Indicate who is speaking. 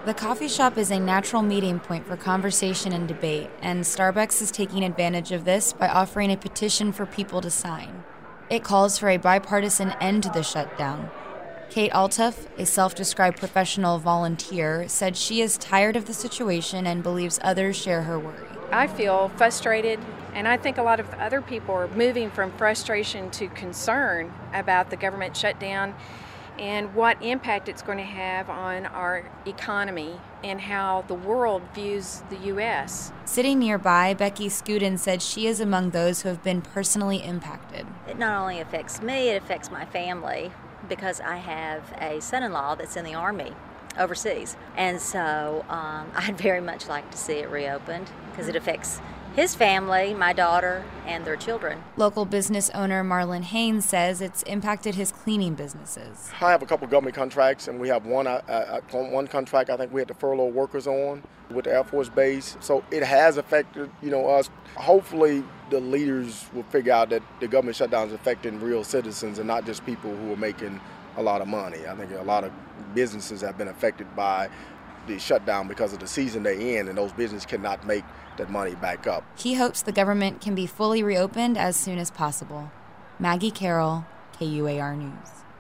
Speaker 1: The coffee shop is a natural meeting point for conversation and debate, and Starbucks is taking advantage of this by offering a petition for people to sign. It calls for a bipartisan end to the shutdown. Kate Altuff, a self-described professional volunteer, said she is tired of the situation and believes others share her worry.
Speaker 2: I feel frustrated, and I think a lot of other people are moving from frustration to concern about the government shutdown and what impact it's going to have on our economy and how the world views the U.S.
Speaker 1: Sitting nearby, Becky Scudin said she is among those who have been personally impacted.
Speaker 3: It not only affects me, it affects my family because I have a son-in-law that's in the Army overseas. And so I'd very much like to see it reopened because it affects his family, my daughter, and their children.
Speaker 1: Local business owner Marlon Haynes says it's impacted his cleaning businesses.
Speaker 4: I have a couple government contracts, and we have one contract I think we had to furlough workers on with the Air Force Base. So it has affected, us. Hopefully the leaders will figure out that the government shutdown is affecting real citizens and not just people who are making a lot of money. I think a lot of businesses have been affected by the shutdown because of the season they're in, and those businesses cannot make that money back up.
Speaker 1: He hopes the government can be fully reopened as soon as possible. Maggie Carroll, KUAR News.